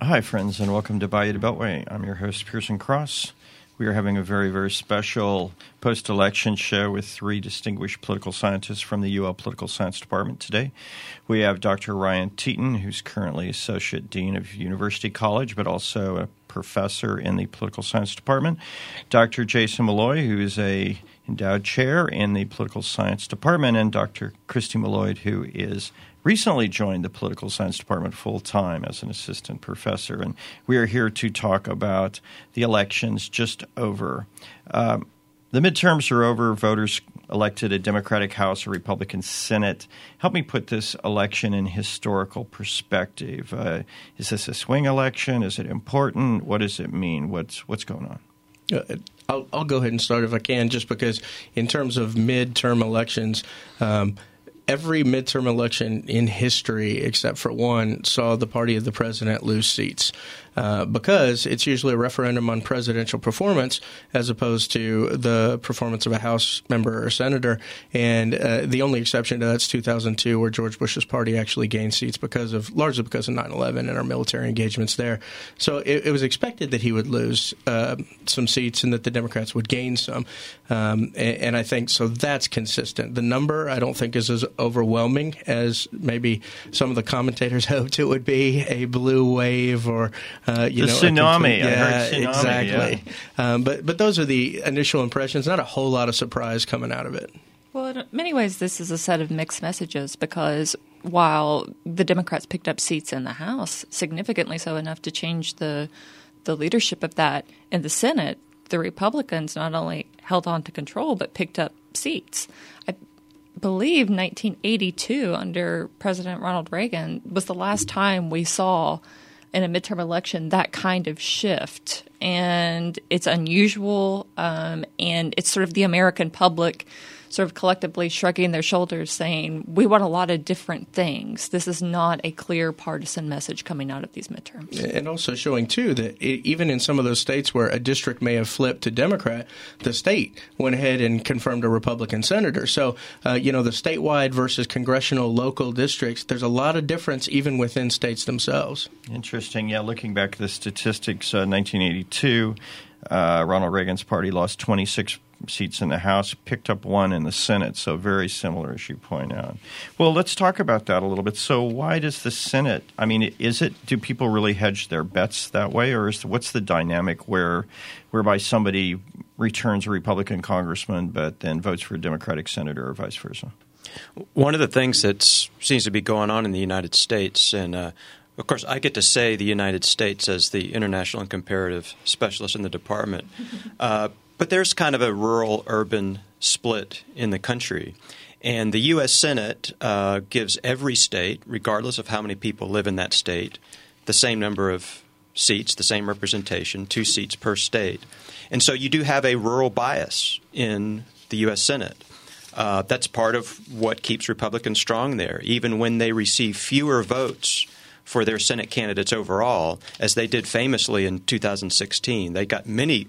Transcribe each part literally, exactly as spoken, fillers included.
Hi, friends, and welcome to Bayou to Beltway. I'm your host, Pearson Cross. We are having a very, very special post-election show with three distinguished political scientists from the U L Political Science Department today. We have Doctor Ryan Teton, who's currently Associate Dean of University College, but also a professor in the Political Science Department. Doctor Jason Malloy, who is a endowed chair in the Political Science Department, and Doctor Christy Malloy, who is recently joined the Political Science Department full-time as an assistant professor. And we are here to talk about the elections just over. Um, the midterms are over. Voters elected a Democratic House, a Republican Senate. Help me put this election in historical perspective. Uh, is this a swing election? Is it important? What does it mean? What's what's going on? Uh, I'll, I'll go ahead and start if I can, just because in terms of midterm elections, um, every midterm election in history, except for one, saw the party of the president lose seats uh, because it's usually a referendum on presidential performance as opposed to the performance of a House member or senator. And uh, the only exception to that's two thousand two, where George Bush's party actually gained seats because of largely because of nine eleven and our military engagements there. So it, it was expected that he would lose uh, some seats and that the Democrats would gain some. Um, and, and I think so that's consistent. The number I don't think is as overwhelming as maybe some of the commentators hoped it would be, a blue wave or uh, you the know tsunami. Complete, yeah, I heard tsunami, exactly. Yeah. Um, but but those are the initial impressions. Not a whole lot of surprise coming out of it. Well, in many ways, this is a set of mixed messages because while the Democrats picked up seats in the House, significantly so enough to change the the leadership of that in the Senate, the Republicans not only held on to control but picked up seats. I believe nineteen eighty-two under President Ronald Reagan was the last time we saw in a midterm election that kind of shift. And it's unusual, um, and it's sort of the American public sort of collectively shrugging their shoulders saying, we want a lot of different things. This is not a clear partisan message coming out of these midterms. And also showing, too, that it, even in some of those states where a district may have flipped to Democrat, the state went ahead and confirmed a Republican senator. So, uh, you know, the statewide versus congressional local districts, there's a lot of difference even within states themselves. Interesting. Yeah, looking back at the statistics, uh, nineteen eighty-two, uh, Ronald Reagan's party lost twenty-six seats in the House, picked up one in the Senate, so very similar, as you point out. Well, let's talk about that a little bit. So why does the Senate, I mean, is it, do people really hedge their bets that way, or is what's the dynamic where, whereby somebody returns a Republican congressman but then votes for a Democratic senator or vice versa? One of the things that seems to be going on in the United States, and uh, of course, I get to say the United States as the international and comparative specialist in the department, uh, but there's kind of a rural-urban split in the country. And the U S Senate uh, gives every state, regardless of how many people live in that state, the same number of seats, the same representation, two seats per state. And so you do have a rural bias in the U S Senate. Uh, that's part of what keeps Republicans strong there, even when they receive fewer votes for their Senate candidates overall, as they did famously in two thousand sixteen. They got many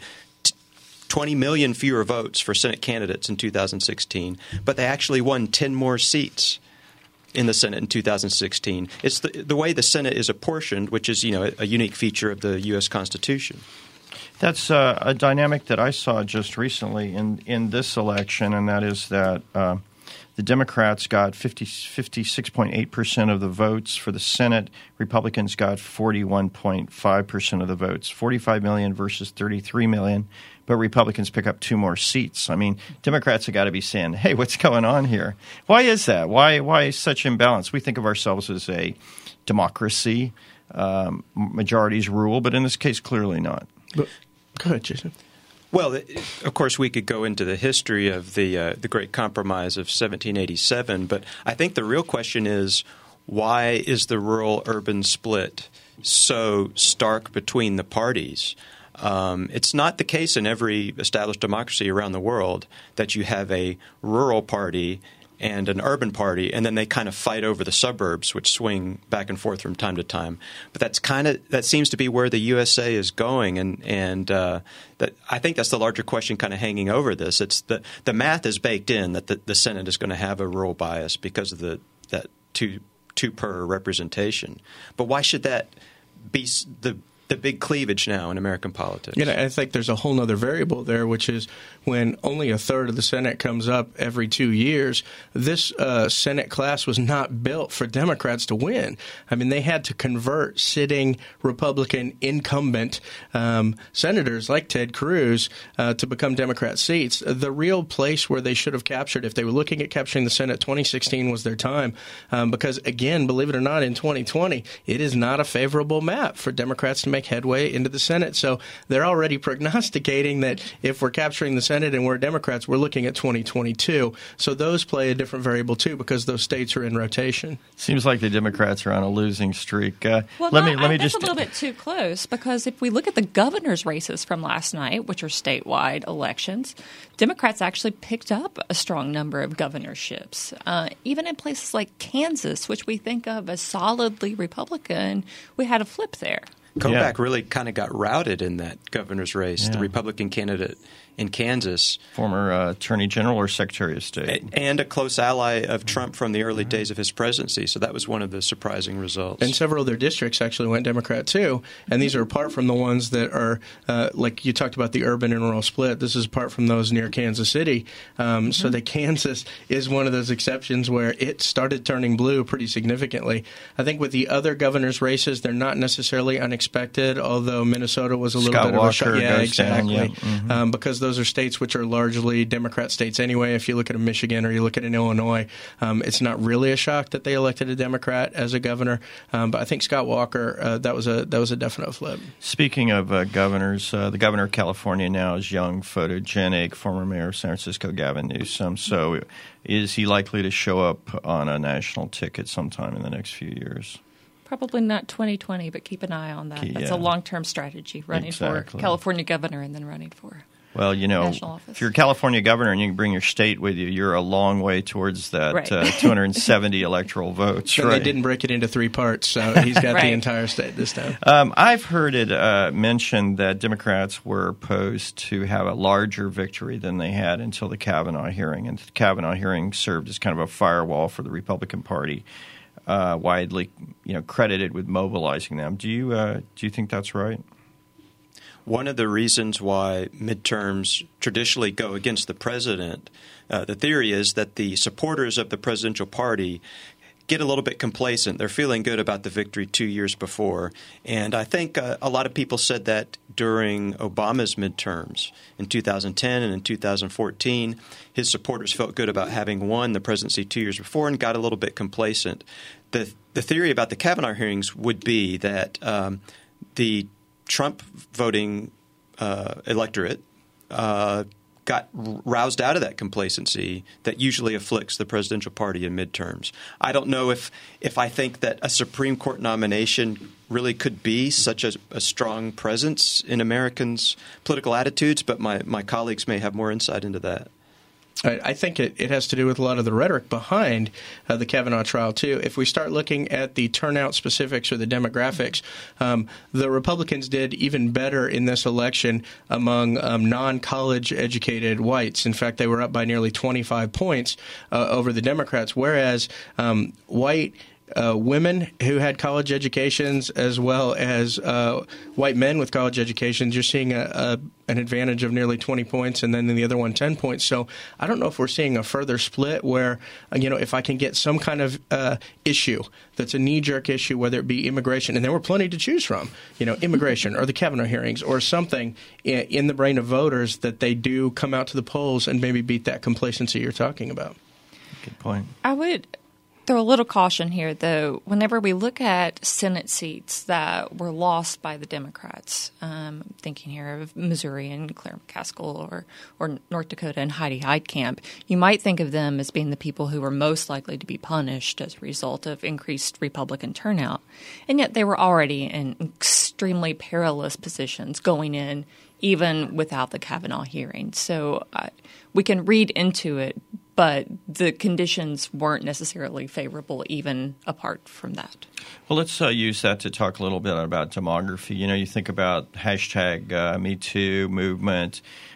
twenty million fewer votes for Senate candidates in two thousand sixteen, but they actually won ten more seats in the Senate in two thousand sixteen. It's the, the way the Senate is apportioned, which is, you know, a, a unique feature of the U S Constitution. That's uh, a dynamic that I saw just recently in, in this election, and that is that uh, the Democrats got fifty, fifty-six point eight percent of the votes for the Senate. Republicans got forty-one point five percent of the votes, forty-five million versus thirty-three million. But Republicans pick up two more seats. I mean, Democrats have got to be saying, hey, what's going on here? Why is that? Why why such imbalance? We think of ourselves as a democracy, um, majorities rule, but in this case, clearly not. But, go ahead, Jason. Well, of course, we could go into the history of the uh, the Great Compromise of seventeen eighty-seven, but I think the real question is, why is the rural-urban split so stark between the parties? Um, it's not the case in every established democracy around the world that you have a rural party and an urban party, and then they kind of fight over the suburbs, which swing back and forth from time to time. But that's kind of that seems to be where the U S A is going, and and uh, that I think that's the larger question kind of hanging over this. It's the the math is baked in that the, the Senate is going to have a rural bias because of the that two two per representation. But why should that be the the big cleavage now in American politics. You know, I think there's a whole other variable there, which is when only a third of the Senate comes up every two years, this uh, Senate class was not built for Democrats to win. I mean, they had to convert sitting Republican incumbent um, senators like Ted Cruz uh, to become Democrat seats. The real place where they should have captured, if they were looking at capturing the Senate, twenty sixteen was their time. Um, because, again, believe it or not, in twenty twenty, it is not a favorable map for Democrats to make headway into the Senate. So they're already prognosticating that if we're capturing the Senate and we're Democrats, we're looking at twenty twenty-two. So those play a different variable, too, because those states are in rotation. Seems like the Democrats are on a losing streak. Uh, well, let no, me let me that's just a little bit too close, because if we look at the governor's races from last night, which are statewide elections, Democrats actually picked up a strong number of governorships. Uh, even in places like Kansas, which we think of as solidly Republican, we had a flip there. Kobach Yeah. really kind of got routed in that governor's race, Yeah. the Republican candidate in Kansas. former uh, Attorney General or Secretary of State. A- And a close ally of Trump from the early days of his presidency. So that was one of the surprising results. And several of their districts actually went Democrat, too. And these are apart from the ones that are, uh, like you talked about the urban and rural split. This is apart from those near Kansas City. Um, mm-hmm. So that Kansas is one of those exceptions where it started turning blue pretty significantly. I think with the other governor's races, they're not necessarily unexpected, although Minnesota was a little Scott bit of Walker a shock. Yeah, goes exactly. down, yeah. Mm-hmm. Um, because those are states which are largely Democrat states anyway. If you look at a Michigan or you look at an Illinois, um, it's not really a shock that they elected a Democrat as a governor. Um, but I think Scott Walker, uh, that was a that was a definite flip. Speaking of uh, governors, uh, the governor of California now is young, photogenic, former mayor of San Francisco, Gavin Newsom. So is he likely to show up on a national ticket sometime in the next few years? Probably not twenty twenty, but keep an eye on that. Yeah. That's a long-term strategy, running Exactly. for California governor and then running for Well, you know, national office. if you're a California governor and you can bring your state with you, you're a long way towards that Right. uh, two hundred seventy electoral votes. And right. they didn't break it into three parts, so he's got Right. the entire state this time. Um, I've heard it uh, mentioned that Democrats were posed to have a larger victory than they had until the Kavanaugh hearing, and the Kavanaugh hearing served as kind of a firewall for the Republican Party, uh, widely, you know, credited with mobilizing them. Do you uh, do you think that's right? One of the reasons why midterms traditionally go against the president, uh, the theory is that the supporters of the presidential party get a little bit complacent. They're feeling good about the victory two years before. And I think uh, a lot of people said that during Obama's midterms in two thousand ten and in two thousand fourteen. His supporters felt good about having won the presidency two years before and got a little bit complacent. The, the theory about the Kavanaugh hearings would be that um, the Trump voting uh, electorate uh, got roused out of that complacency that usually afflicts the presidential party in midterms. I don't know if if I think that a Supreme Court nomination really could be such a, a strong presence in Americans' political attitudes, but my, my colleagues may have more insight into that. I I think it, it has to do with a lot of the rhetoric behind uh, the Kavanaugh trial, too. If we start looking at the turnout specifics or the demographics, um, the Republicans did even better in this election among um, non-college educated whites. In fact, they were up by nearly twenty-five points uh, over the Democrats, whereas um, white Uh, women who had college educations as well as uh, white men with college educations, you're seeing a, a, an advantage of nearly twenty points, and then in the other one, ten points. So I don't know if we're seeing a further split where, uh, you know, if I can get some kind of uh, issue that's a knee-jerk issue, whether it be immigration, and there were plenty to choose from, you know, immigration or the Kavanaugh hearings or something in, in the brain of voters that they do come out to the polls and maybe beat that complacency you're talking about. Good point. I would throw a little caution here, though. Whenever we look at Senate seats that were lost by the Democrats, um, thinking here of Missouri and Claire McCaskill or, or North Dakota and Heidi Heitkamp, you might think of them as being the people who were most likely to be punished as a result of increased Republican turnout. And yet they were already in extremely perilous positions going in, even without the Kavanaugh hearing. So uh, we can read into it, but the conditions weren't necessarily favorable even apart from that. Well, let's uh, use that to talk a little bit about demography. You know, you think about hashtag uh, Me Too movement.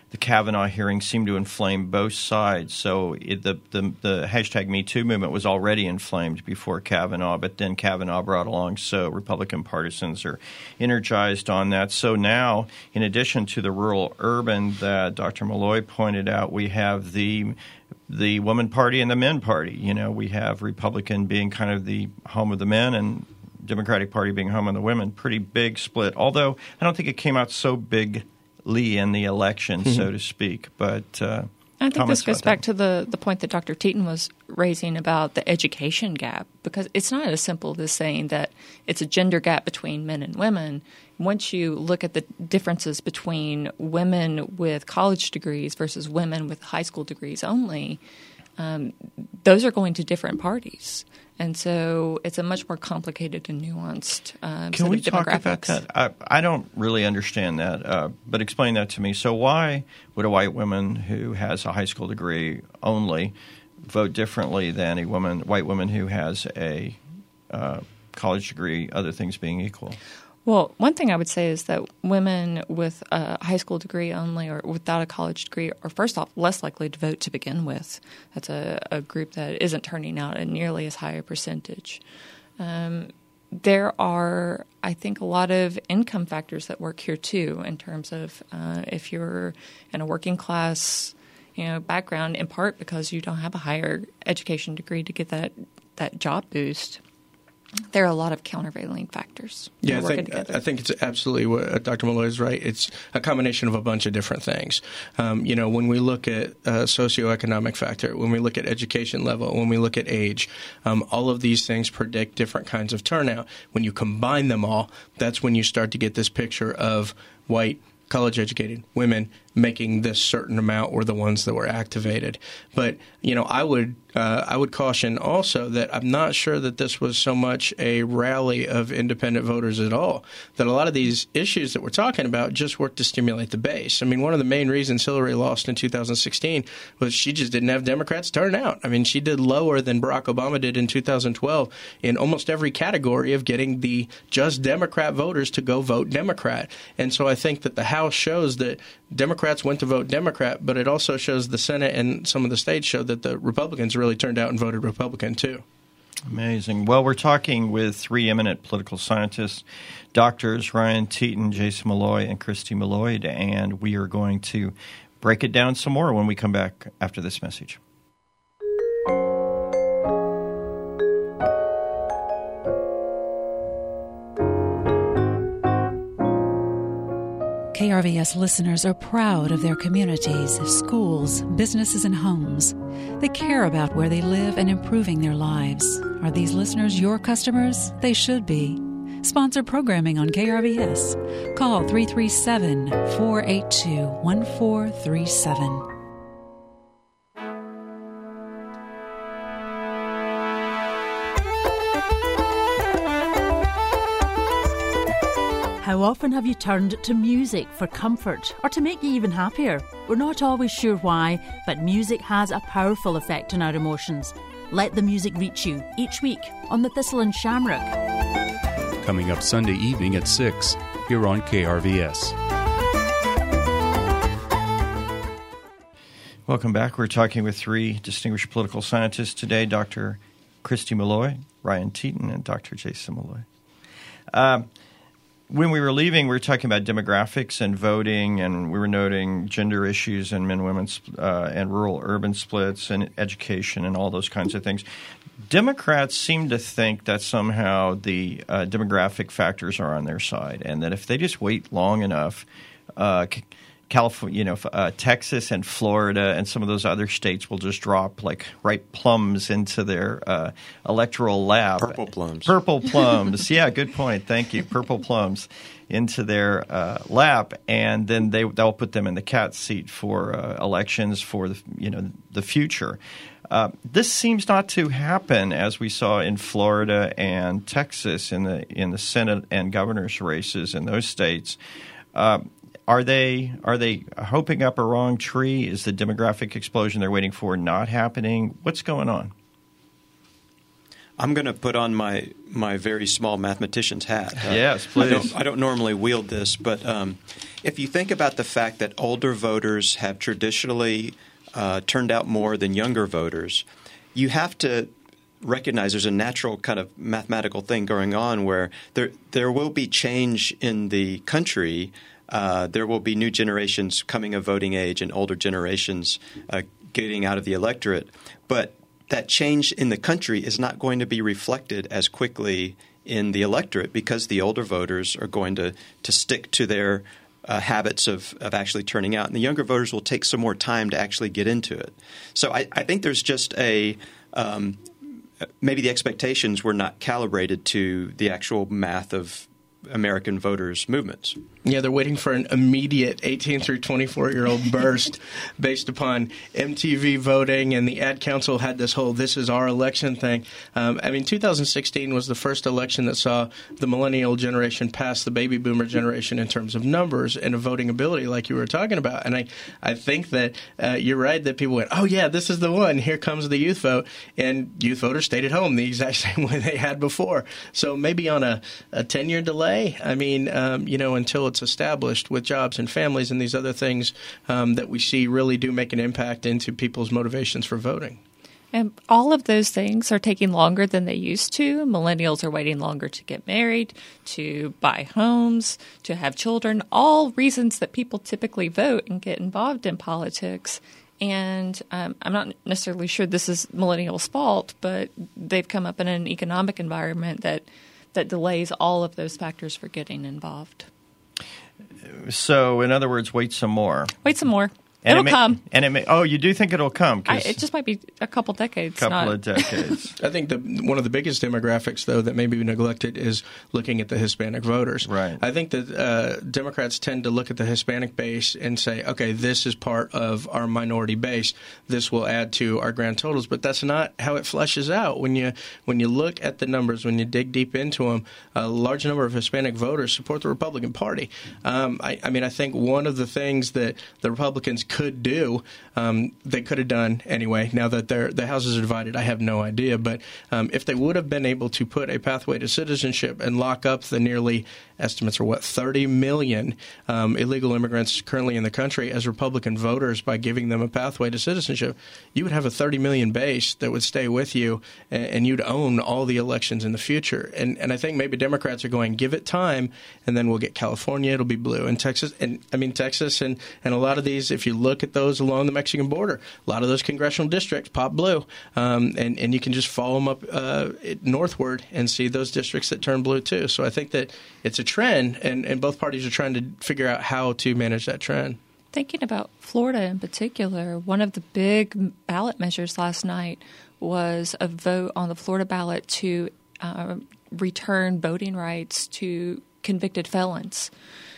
the Kavanaugh hearing seemed to inflame both sides. So it, the, the the hashtag Me Too movement was already inflamed before Kavanaugh, but then Kavanaugh brought along. So Republican partisans are energized on that. So now, in addition to the rural-urban that Doctor Malloy pointed out, we have the the woman party and the men party. You know, we have Republican being kind of the home of the men and Democratic Party being home of the women. Pretty big split, although I don't think it came out so bigly in the election, mm-hmm. so to speak. But uh, I think this goes back that. to the, the point that Doctor Teton was raising about the education gap, because it's not as simple as saying that it's a gender gap between men and women. Once you look at the differences between women with college degrees versus women with high school degrees only, um, those are going to different parties. And so it's a much more complicated and nuanced um, Can set we of talk demographics. about that? I, I don't really understand that, uh, but explain that to me. So why would a white woman who has a high school degree only vote differently than a woman, white woman who has a uh, college degree, other things being equal? Well, one thing I would say is that women with a high school degree only or without a college degree are, first off, less likely to vote to begin with. That's a, a group that isn't turning out at nearly as high a percentage. Um, there are, I think, a lot of income factors that work here, too, in terms of uh, if you're in a working class you know, background, in part because you don't have a higher education degree to get that, that job boost. There are a lot of countervailing factors. Yeah, I think, I think it's absolutely what Doctor Malloy is right. It's a combination of a bunch of different things. Um, you know, when we look at uh, socioeconomic factor, when we look at education level, when we look at age, um, all of these things predict different kinds of turnout. When you combine them all, that's when you start to get this picture of white, college-educated women making this certain amount were the ones that were activated. But, you know, I would uh, I would caution also that I'm not sure that this was so much a rally of independent voters at all, that a lot of these issues that we're talking about just work to stimulate the base. I mean, one of the main reasons Hillary lost in two thousand sixteen was she just didn't have Democrats turn out. I mean, she did lower than Barack Obama did in two thousand twelve in almost every category of getting the just Democrat voters to go vote Democrat. And so I think that the House shows that Democrats went to vote Democrat, but it also shows the Senate and some of the states showed that the Republicans really turned out and voted Republican, too. Amazing. Well, we're talking with three eminent political scientists, Doctors Ryan Teton, Jason Malloy, and Christy Malloy, and we are going to break it down some more when we come back after this message. K R V S listeners are proud of their communities, schools, businesses, and homes. They care about where they live and improving their lives. Are these listeners your customers? They should be. Sponsor programming on K R V S. Call three three seven, four eight two, one four three seven. How often have you turned to music for comfort or to make you even happier? We're not always sure why, but music has a powerful effect on our emotions. Let the music reach you each week on the Thistle and Shamrock. Coming up Sunday evening at six here on K R V S. Welcome back. We're talking with three distinguished political scientists today, Doctor Christy Malloy, Ryan Teton, and Doctor Jason Malloy. Uh, When we were leaving, we were talking about demographics and voting, and we were noting gender issues and men, women, uh, and rural-urban splits and education and all those kinds of things. Democrats seem to think that somehow the uh, demographic factors are on their side, and that if they just wait long enough, uh, California, you know, uh, Texas and Florida and some of those other states will just drop like ripe plums into their uh, electoral lap. Purple plums. Purple plums. Yeah, good point. Thank you. Purple plums into their uh, lap, and then they they'll put them in the cat seat for uh, elections for the you know the future. Uh, this seems not to happen, as we saw in Florida and Texas in the in the Senate and governor's races in those states. Uh, Are they are they hoping up a wrong tree? Is the demographic explosion they're waiting for not happening? What's going on? I'm going to put on my, my very small mathematician's hat. Uh, yes, please. I don't, I don't normally wield this, but um, if you think about the fact that older voters have traditionally uh, turned out more than younger voters, you have to recognize there's a natural kind of mathematical thing going on where there there will be change in the country. Uh, there will be new generations coming of voting age and older generations uh, getting out of the electorate. But that change in the country is not going to be reflected as quickly in the electorate because the older voters are going to, to stick to their uh, habits of, of actually turning out. And the younger voters will take some more time to actually get into it. So I, I think there's just a um, – maybe the expectations were not calibrated to the actual math of American voters' movements. Yeah, they're waiting for an immediate eighteen through twenty-four-year-old burst based upon M T V voting, and the ad council had this whole "this is our election" thing. Um, I mean, two thousand sixteen was the first election that saw the millennial generation pass the baby boomer generation in terms of numbers and of voting ability, like you were talking about. And I, I think that uh, you're right that people went, oh, yeah, this is the one. Here comes the youth vote. And youth voters stayed at home the exact same way they had before. So maybe on a, a ten-year delay, I mean, um, you know, until it's established with jobs and families and these other things um, that we see really do make an impact into people's motivations for voting. And all of those things are taking longer than they used to. Millennials are waiting longer to get married, to buy homes, to have children, all reasons that people typically vote and get involved in politics. And um, I'm not necessarily sure this is millennials' fault, but they've come up in an economic environment that that delays all of those factors for getting involved. So, in other words, wait some more. Wait some more. And it'll it may, come. And it may. Oh, you do think it'll come? I, it just might be a couple decades. couple not... of decades. I think the, one of the biggest demographics, though, that may be neglected is looking at the Hispanic voters. Right. I think that uh, Democrats tend to look at the Hispanic base and say, okay, this is part of our minority base. This will add to our grand totals. But that's not how it fleshes out. When you when you look at the numbers, when you dig deep into them, a large number of Hispanic voters support the Republican Party. Um, I, I mean, I think one of the things that the Republicans could do, Um, they could have done anyway. Now that they're, the houses are divided, I have no idea. But um, if they would have been able to put a pathway to citizenship and lock up the nearly, estimates are what, thirty million um, illegal immigrants currently in the country as Republican voters by giving them a pathway to citizenship, you would have a thirty million base that would stay with you, and, and you'd own all the elections in the future. And, and I think maybe Democrats are going, give it time, and then we'll get California, it'll be blue. And Texas, and I mean, Texas and, and a lot of these, if you look at those along the Mexican border, a lot of those congressional districts pop blue, um, and, and you can just follow them up uh, northward and see those districts that turn blue too. So I think that it's a trend, and, and both parties are trying to figure out how to manage that trend. Thinking about Florida in particular, one of the big ballot measures last night was a vote on the Florida ballot to uh, return voting rights to convicted felons.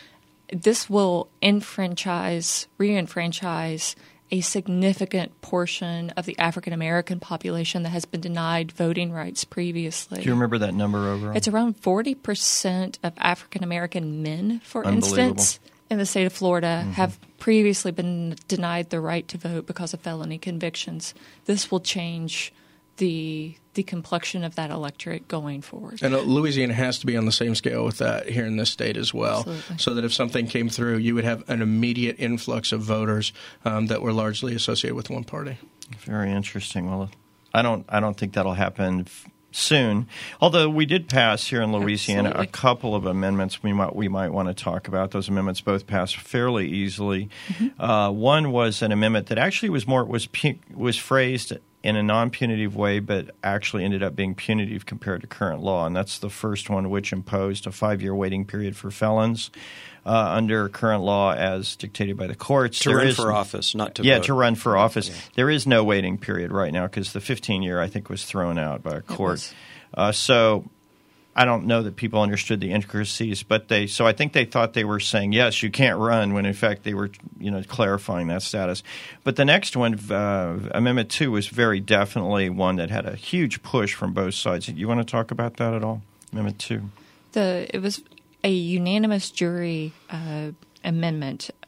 This will enfranchise, re-enfranchise a significant portion of the African American population that has been denied voting rights previously. Do you remember that number overall? It's around forty percent of African American men, for instance, in the state of Florida, mm-hmm. have previously been denied the right to vote because of felony convictions. This will change the the complexion of that electorate going forward. And Louisiana has to be on the same scale with that here in this state as well. Absolutely. So that if something came through, you would have an immediate influx of voters um, that were largely associated with one party. Very interesting. Well, I don't I don't think that'll happen f- soon. Although we did pass here in Louisiana Absolutely. a couple of amendments we might we might want to talk about. Those amendments both passed fairly easily. Mm-hmm. Uh, one was an amendment that actually was more was pu- was phrased in a non-punitive way, but actually ended up being punitive compared to current law. And that's the first one, which imposed a five-year waiting period for felons uh, under current law as dictated by the courts. To there run is, for office, not to yeah, vote. to run for office. Yeah. There is no waiting period right now because the fifteen-year, I think, was thrown out by a court. Uh, so I don't know that people understood the intricacies, but they. So I think they thought they were saying yes, you can't run, when in fact they were, you know, clarifying that status. But the next one, uh, Amendment Two, was very definitely one that had a huge push from both sides. You want to talk about that at all? Amendment Two. The it was a unanimous jury uh, amendment uh,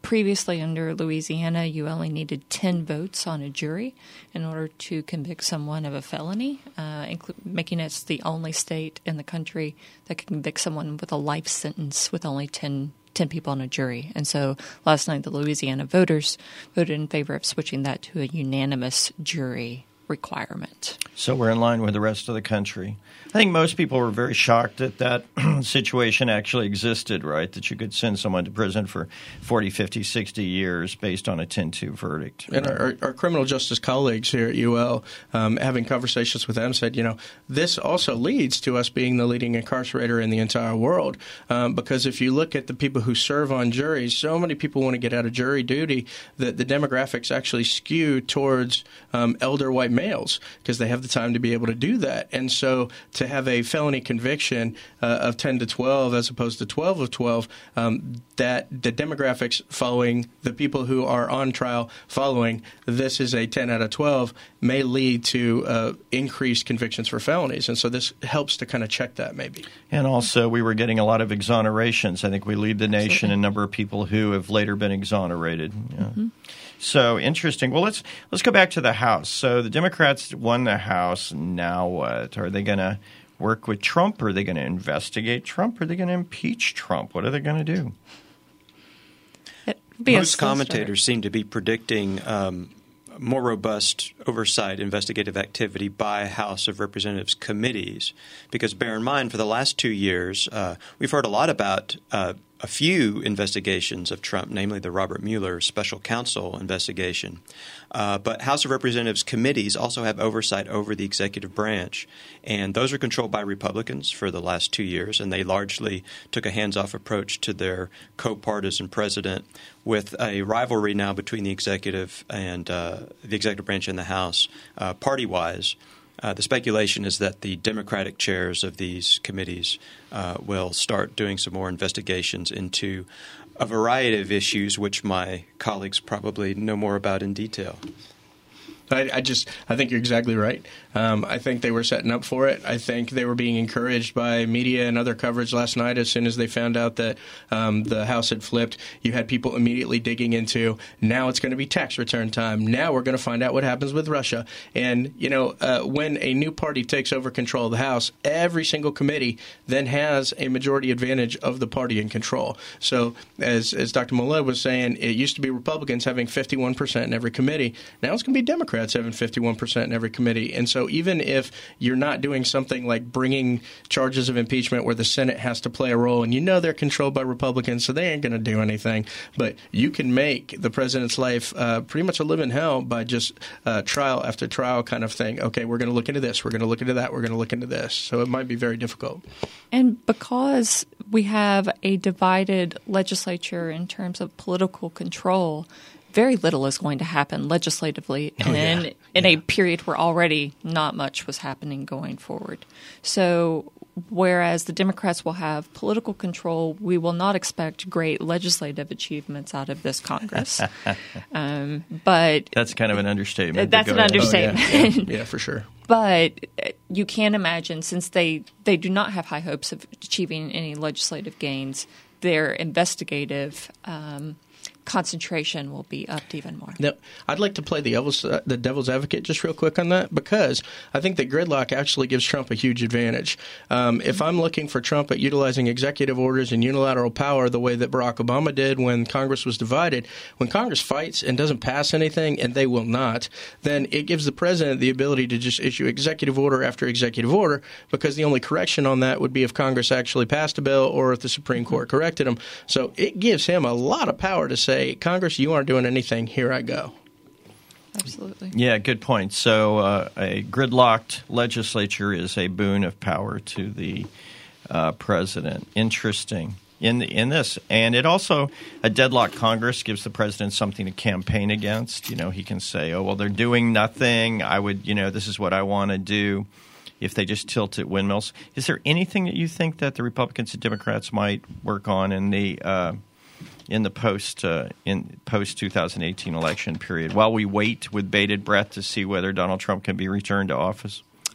previously under Louisiana, you only needed ten votes on a jury in order to convict someone of a felony, uh, inclu- making it the only state in the country that can convict someone with a life sentence with only ten, ten people on a jury. And so last night, the Louisiana voters voted in favor of switching that to a unanimous jury requirement. So we're in line with the rest of the country. I think most people were very shocked that that situation actually existed, right? That you could send someone to prison for forty, fifty, sixty years based on a ten two verdict. And our, our criminal justice colleagues here at U L, um, having conversations with them, said, you know, this also leads to us being the leading incarcerator in the entire world. Um, because if you look at the people who serve on juries, so many people want to get out of jury duty that the demographics actually skew towards um, elder white males because they have the time to be able to do that. And so to have a felony conviction uh, of ten to twelve as opposed to twelve of twelve, um, that the demographics following the people who are on trial following this is a ten out of twelve may lead to uh, increased convictions for felonies. And so this helps to kind of check that maybe. And also we were getting a lot of exonerations. I think we lead the nation in a number of people who have later been exonerated. Yeah. Mm-hmm. So interesting. Well, let's let's go back to the House. So the Democrats won the House. Now what? Are they going to work with Trump? Are they going to investigate Trump? Are they going to impeach Trump? What are they going to do? Most commentators seem to be predicting um, more robust oversight, investigative activity by House of Representatives committees. Because bear in mind, for the last two years, uh, we've heard a lot about uh, a few investigations of Trump, namely the Robert Mueller special counsel investigation. Uh, but House of Representatives committees also have oversight over the executive branch. And those are controlled by Republicans for the last two years, and they largely took a hands-off approach to their co-partisan president with a rivalry now between the executive and uh, the executive branch and the House, uh, party-wise. Uh, the speculation is that the Democratic chairs of these committees uh, will start doing some more investigations into a variety of issues, which my colleagues probably know more about in detail. I, I just I think you're exactly right. Um, I think they were setting up for it. I think they were being encouraged by media and other coverage last night as soon as they found out that um, the House had flipped. You had people immediately digging into, now it's going to be tax return time. Now we're going to find out what happens with Russia. And, you know, uh, when a new party takes over control of the House, every single committee then has a majority advantage of the party in control. So as, as Doctor Millett was saying, it used to be Republicans having fifty-one percent in every committee. Now it's going to be Democrats having fifty-one percent in every committee. And so even if you're not doing something like bringing charges of impeachment where the Senate has to play a role, and you know they're controlled by Republicans, so they ain't going to do anything, but you can make the president's life uh, pretty much a living hell by just uh, trial after trial kind of thing. Okay, we're going to look into this, we're going to look into that, we're going to look into this. So it might be very difficult. And because we have a divided legislature in terms of political control, very little is going to happen legislatively oh, in, yeah. in yeah. a period where already not much was happening going forward. So whereas the Democrats will have political control, we will not expect great legislative achievements out of this Congress. um, but That's kind of an understatement. That's an understatement. Oh, yeah. Yeah. yeah, for sure. But you can imagine, since they, they do not have high hopes of achieving any legislative gains, their investigative um concentration will be upped even more. Now, I'd like to play the devil's, uh, the devil's advocate just real quick on that, because I think that gridlock actually gives Trump a huge advantage. Um, if I'm looking for Trump at utilizing executive orders and unilateral power the way that Barack Obama did when Congress was divided, when Congress fights and doesn't pass anything, and they will not, then it gives the president the ability to just issue executive order after executive order, because the only correction on that would be if Congress actually passed a bill or if the Supreme Court corrected him. So it gives him a lot of power to say, Congress, you aren't doing anything. Here I go. Absolutely. Yeah, good point. So uh, a gridlocked legislature is a boon of power to the uh, president. Interesting in in this. And it also, a deadlocked Congress gives the president something to campaign against. You know, he can say, oh, well, they're doing nothing. I would, you know, this is what I want to do. If they just tilt at windmills. Is there anything that you think that the Republicans and Democrats might work on in the uh, in the post uh, in post twenty eighteen election period while we wait with bated breath to see whether Donald Trump can be returned to office?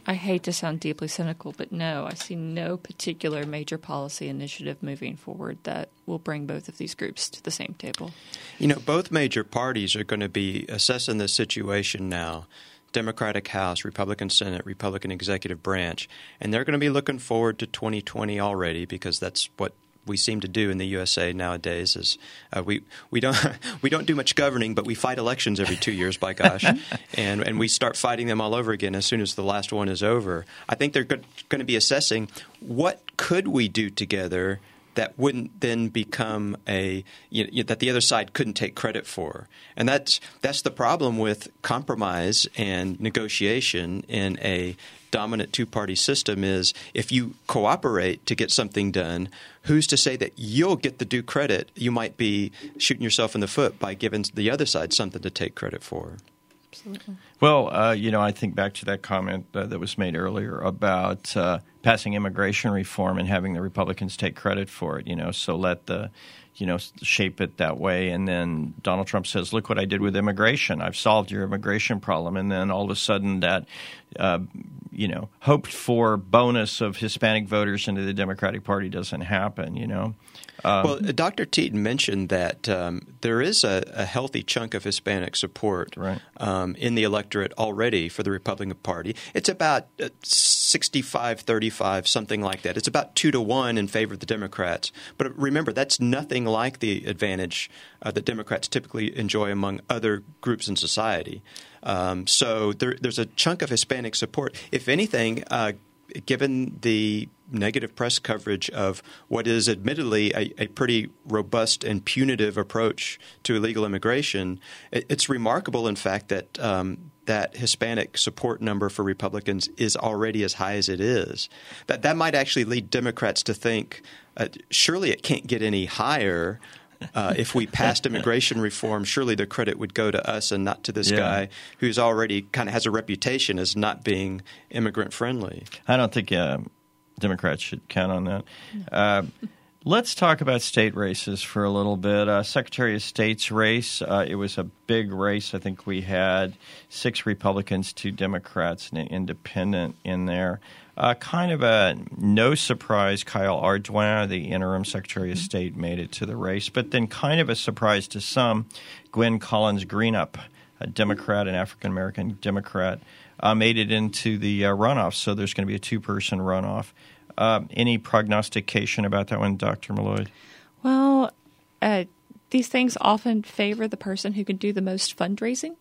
I hate to sound deeply cynical, but no, I see no particular major policy initiative moving forward that will bring both of these groups to the same table. You know, both major parties are going to be assessing this situation now. Democratic House, Republican Senate, Republican Executive Branch, and they're going to be looking forward to twenty twenty already, because that's what we seem to do in the U S A nowadays. Is uh, we we don't we don't do much governing, but we fight elections every two years. By gosh, and and we start fighting them all over again as soon as the last one is over. I think they're going to be assessing what could we do together that wouldn't then become a you know, that the other side couldn't take credit for, and that's that's the problem with compromise and negotiation in a dominant two-party system. Is if you cooperate to get something done, who's to say that you'll get the due credit? You might be shooting yourself in the foot by giving the other side something to take credit for. Absolutely. Well, uh, you know, I think back to that comment uh, that was made earlier about uh, passing immigration reform and having the Republicans take credit for it, you know, so let the, you know, shape it that way. And then Donald Trump says, look what I did with immigration. I've solved your immigration problem. And then all of a sudden that, uh, you know, hoped for bonus of Hispanic voters into the Democratic Party doesn't happen, you know. Um, well, Doctor Teton mentioned that um, there is a, a healthy chunk of Hispanic support right. um, in the electorate already for the Republican Party. It's about sixty-five thirty-five, something like that. It's about two to one in favor of the Democrats. But remember, that's nothing like the advantage uh, that Democrats typically enjoy among other groups in society. Um, so there, there's a chunk of Hispanic support. If anything, uh, given the negative press coverage of what is admittedly a, a pretty robust and punitive approach to illegal immigration, it, it's remarkable, in fact, that um, that Hispanic support number for Republicans is already as high as it is. That that might actually lead Democrats to think, uh, surely it can't get any higher. Uh, if we passed immigration reform, surely the credit would go to us and not to this yeah. guy who's already kind of has a reputation as not being immigrant friendly. I don't think uh, Democrats should count on that. Uh, let's talk about state races for a little bit. Uh, Secretary of State's race, uh, it was a big race. I think we had six Republicans, two Democrats, and an independent in there. Uh, kind of a no surprise, Kyle Ardoin, the interim Secretary of State, made it to the race. But then kind of a surprise to some, Gwen Collins Greenup, a Democrat, an African-American Democrat, uh, made it into the uh, runoff. So there's going to be a two-person runoff. Uh, any prognostication about that one, Doctor Malloy? Well, uh, these things often favor the person who can do the most fundraising.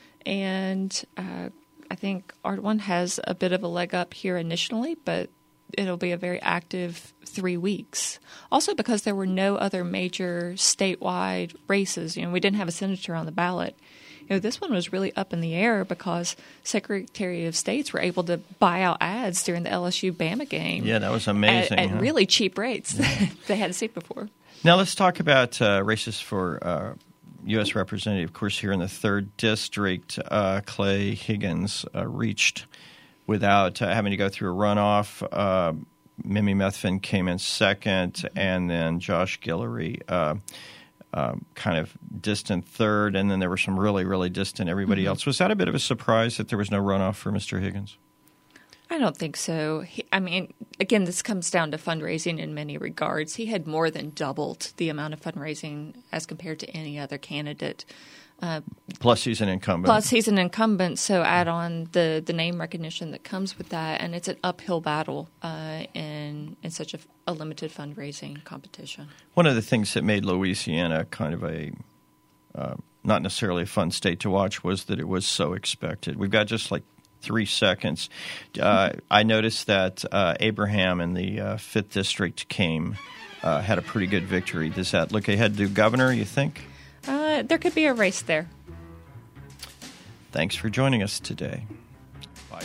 And uh I think Ardoin has a bit of a leg up here initially, but it'll be a very active three weeks. Also because there were no other major statewide races. You know, we didn't have a senator on the ballot. You know, this one was really up in the air because Secretary of States were able to buy out ads during the L S U-Bama game. Yeah, that was amazing. At, at huh? really cheap rates that they hadn't seen before. Now let's talk about uh, races for uh, U S Representative. Of course, here in the third District, uh, Clay Higgins uh, reached without uh, having to go through a runoff. Uh, Mimi Methvin came in second, and then Josh Guillory uh, uh, kind of distant third, and then there were some really, really distant everybody mm-hmm. else. Was that a bit of a surprise that there was no runoff for Mister Higgins? I don't think so. He, I mean, again, this comes down to fundraising in many regards. He had more than doubled the amount of fundraising as compared to any other candidate. Uh, plus, he's an incumbent. Plus, he's an incumbent, so add on the, the name recognition that comes with that, and it's an uphill battle uh, in in such a, a limited fundraising competition. One of the things that made Louisiana kind of a uh, not necessarily a fun state to watch was that it was so expected. We've got just like three seconds. Uh, I noticed that uh, Abraham in the uh, fifth District came, uh, had a pretty good victory. Does that look ahead to governor, you think? Uh, there could be a race there. Thanks for joining us today. Bye.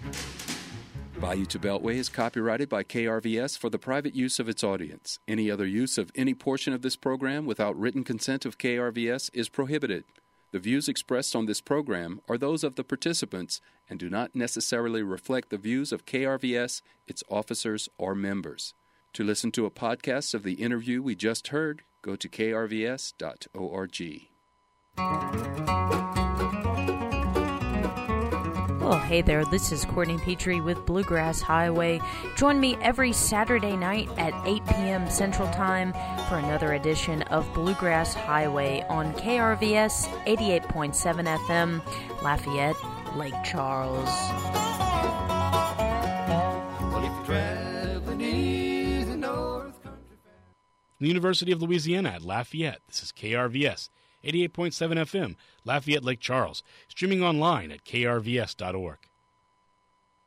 Bayou to Beltway is copyrighted by K R V S for the private use of its audience. Any other use of any portion of this program without written consent of K R V S is prohibited. The views expressed on this program are those of the participants and do not necessarily reflect the views of K R V S, its officers, or members. To listen to a podcast of the interview we just heard, go to k r v s dot org. Well, hey there, this is Courtney Petrie with Bluegrass Highway. Join me every Saturday night at eight p.m. Central Time for another edition of Bluegrass Highway on K R V S eighty-eight point seven F M, Lafayette, Lake Charles. Well, if you're traveling east and north country. The University of Louisiana at Lafayette. This is K R V S eighty-eight point seven F M, Lafayette, Lake Charles. Streaming online at K R V S dot org.